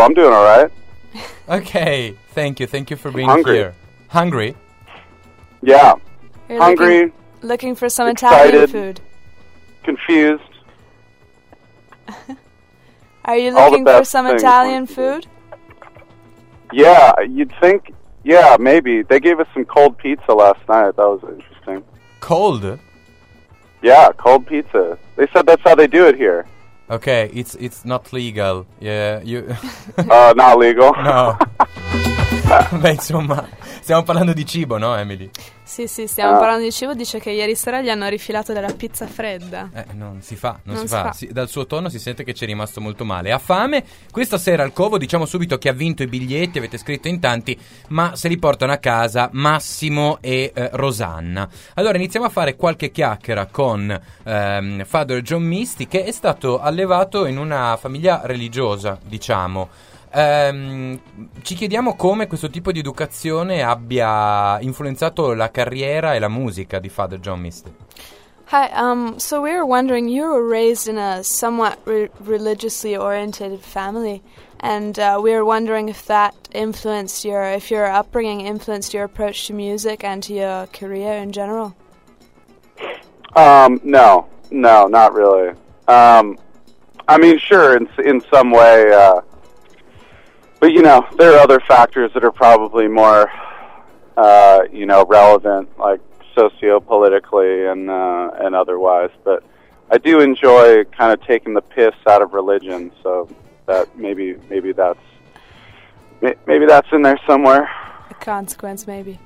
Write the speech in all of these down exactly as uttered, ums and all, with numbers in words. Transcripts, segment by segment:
I'm doing all right. Okay, thank you. Thank you for being Hungry. here. Hungry? Yeah. You're Hungry. Looking, looking for some excited, Italian food. Confused. Are you All the looking for best some things Italian once you do. food? Yeah, you'd think. Yeah, maybe. They gave us some cold pizza last night. That was interesting. Cold? Yeah, cold pizza. They said that's how they do it here. Okay, it's it's not legal. Yeah, you... Uh, not legal. No. Beh, insomma, stiamo parlando di cibo, no, Emily? Sì, sì, stiamo Ah. parlando di cibo. Dice che ieri sera gli hanno rifilato della pizza fredda. Eh, non si fa, non, Non si si fa. fa. Si- dal suo tono si sente che ci è rimasto molto male. Ha fame? Questa sera al Covo diciamo subito chi ha vinto i biglietti, avete scritto in tanti, ma se li portano a casa Massimo e eh, Rosanna. Allora iniziamo a fare qualche chiacchiera con ehm, Father John Misty, che è stato allevato in una famiglia religiosa, diciamo. Ehm, ci chiediamo come questo tipo di educazione abbia influenzato la carriera e la musica di Father John Misty. Hi, um, so we were wondering, you were raised in a somewhat re- religiously oriented family, and uh, we were wondering if that influenced your, if your upbringing influenced your approach to music and to your career in general. Um, no, no, not really. Um, I mean, sure, in in some way, uh, but you know, there are other factors that are probably more, uh, you know, relevant, like socio-politically and uh, and otherwise. But I do enjoy kind of taking the piss out of religion, so that maybe maybe that's may- maybe that's in there somewhere. A consequence, maybe.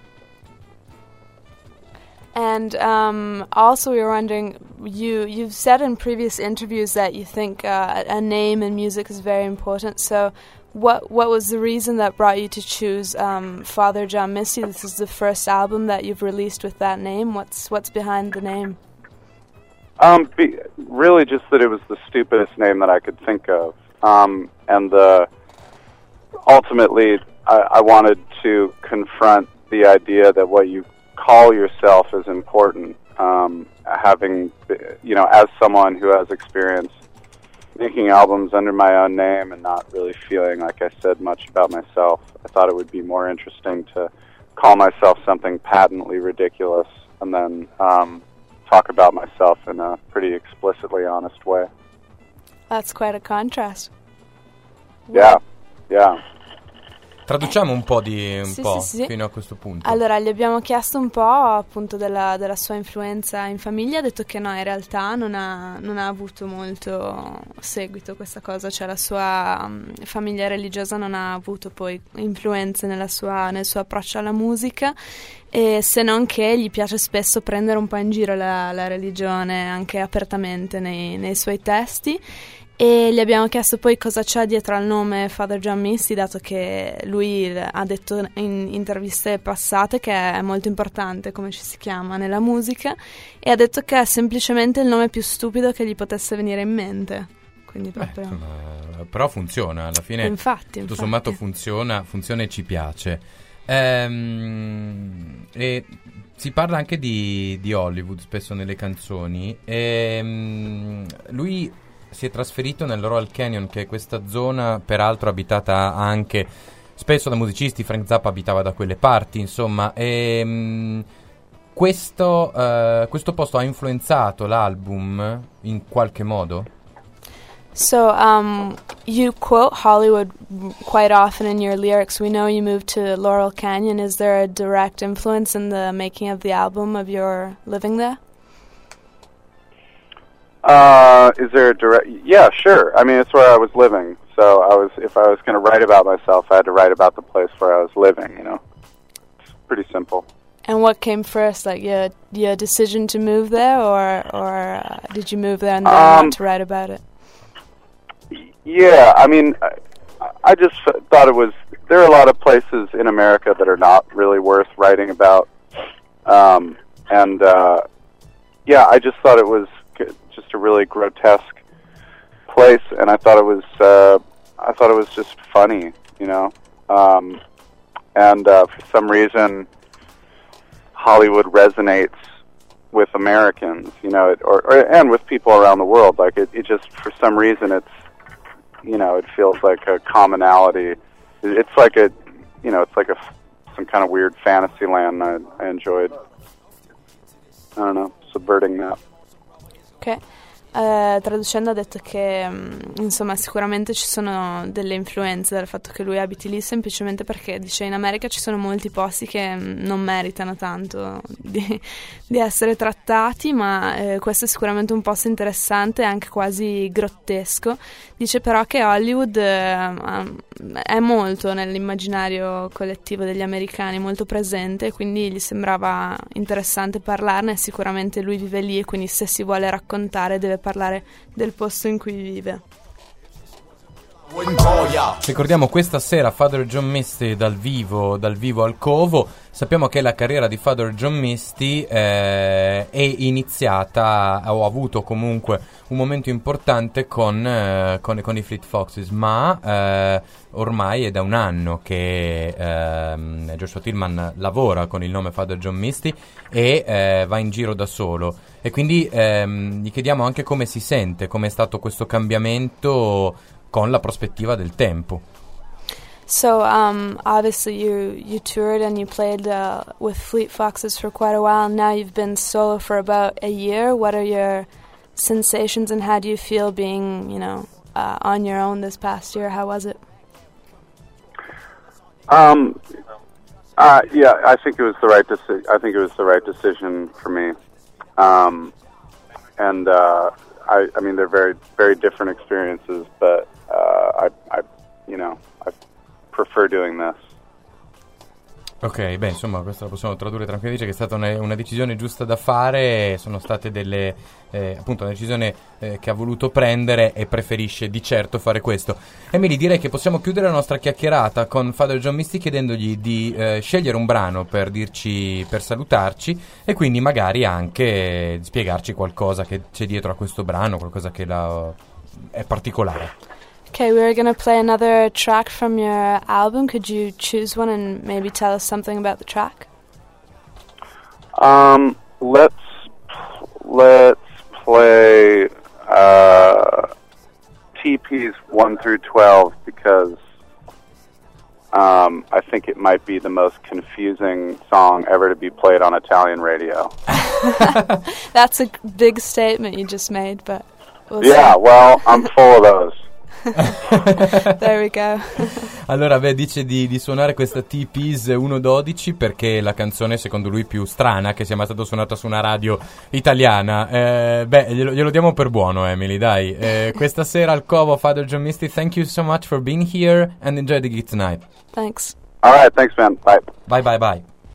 And um, also, we were wondering, you you've said in previous interviews that you think uh, a name in music is very important. So, what what was the reason that brought you to choose um, Father John Misty? This is the first album that you've released with that name. What's what's behind the name? Um, be, really, just that it was the stupidest name that I could think of, um, and the ultimately, I, I wanted to confront the idea that what you call yourself is important. Um, having, you know, as someone who has experience making albums under my own name and not really feeling like I said much about myself, I thought it would be more interesting to call myself something patently ridiculous and then um, talk about myself in a pretty explicitly honest way. That's quite a contrast. Yeah, yeah. Traduciamo un po' di un Sì, po' sì, sì. fino a questo punto. Allora, gli abbiamo chiesto un po' appunto della, della sua influenza in famiglia, ha detto che no, in realtà non ha, non ha avuto molto seguito questa cosa, cioè la sua um, famiglia religiosa non ha avuto poi influenze nella sua, nel suo approccio alla musica, e se non che gli piace spesso prendere un po' in giro la, la religione anche apertamente nei, nei suoi testi. E gli abbiamo chiesto poi cosa c'è dietro al nome Father John Misty, dato che lui ha detto in interviste passate che è molto importante come ci si chiama nella musica, e ha detto che è semplicemente il nome più stupido che gli potesse venire in mente. Quindi Beh, proprio... insomma, però funziona, alla fine infatti, tutto infatti. sommato funziona, funziona e ci piace. Ehm, e si parla anche di, di Hollywood spesso nelle canzoni. Ehm, lui si è trasferito nel Laurel Canyon, che è questa zona peraltro abitata anche spesso da musicisti. Frank Zappa abitava da quelle parti, insomma. E, questo, uh, questo posto ha influenzato l'album in qualche modo? So, um, you quote Hollywood quite often in your lyrics. We know you moved to Laurel Canyon. Is there a direct influence in the making of the album of your living there? Uh, is there a direct? Yeah, sure. I mean, it's where I was living. So I was, if I was going to write about myself, I had to write about the place where I was living. You know, it's pretty simple. And what came first, like your your decision to move there, or or uh, did you move there and then Um, want to write about it? Yeah, I mean, I, I just f- thought it was. There are a lot of places in America that are not really worth writing about, um, and uh, yeah, I just thought it was g- just a really grotesque place, and I thought it was. Uh, I thought it was just funny, you know, um, and uh, for some reason, Hollywood resonates with Americans, you know, it, or, or and with people around the world. Like it, it just for some reason it's you know, it feels like a commonality. It's like a, you know, it's like a some kind of weird fantasy land. I, I enjoyed, I don't know, subverting that. Ok. Eh, traducendo ha detto che mh, insomma sicuramente ci sono delle influenze dal fatto che lui abiti lì, semplicemente perché dice in America ci sono molti posti che mh, non meritano tanto di, di essere trattati, ma eh, questo è sicuramente un posto interessante e anche quasi grottesco. Dice però che Hollywood eh, è molto nell'immaginario collettivo degli americani, molto presente, quindi gli sembrava interessante parlarne. Sicuramente lui vive lì e quindi se si vuole raccontare deve parlare del posto in cui vive. Ricordiamo questa sera Father John Misty dal vivo, dal vivo al Covo. Sappiamo che la carriera di Father John Misty eh, è iniziata o ha avuto comunque un momento importante con, eh, con, con i Fleet Foxes, ma eh, ormai è da un anno che eh, Joshua Tillman lavora con il nome Father John Misty e eh, va in giro da solo, e quindi ehm, gli chiediamo anche come si sente, come è stato questo cambiamento con la prospettiva del tempo. So, um, obviously you, you toured and you played uh, with Fleet Foxes for quite a while. Now you've been solo for about a year. What are your sensations and how do you feel being, you know, uh, on your own this past year? How was it? Um, uh, yeah, I think it was the right deci- I think it was the right decision for me. Um, and uh, I, I mean, they're very, very different experiences, but uh, I, I, you know, I prefer doing this. Ok, beh, insomma, questo lo possiamo tradurre tranquillamente, che è stata una, una decisione giusta da fare, sono state delle, eh, appunto, una decisione eh, che ha voluto prendere e preferisce di certo fare questo. Emily, direi che possiamo chiudere la nostra chiacchierata con Father John Misty chiedendogli di eh, scegliere un brano per dirci, per salutarci, e quindi magari anche spiegarci qualcosa che c'è dietro a questo brano, qualcosa che la, è particolare. Okay, we're going to play another track from your album. Could you choose one and maybe tell us something about the track? Um, let's let's play uh, T Ps one through twelve because um, I think it might be the most confusing song ever to be played on Italian radio. That's a big statement you just made, but we'll yeah, see. well, I'm full of those. There we go. Allora, beh, dice di, di suonare questa T Ps uno dodici perché è la canzone secondo lui più strana che sia mai stata suonata su una radio italiana. Eh, beh, glielo, glielo diamo per buono, Emily, dai. Eh, questa sera al Covo, Father John Misty, thank you so much for being here and enjoy the gig tonight. Thanks. All right, thanks, man. Bye. Bye, bye, bye.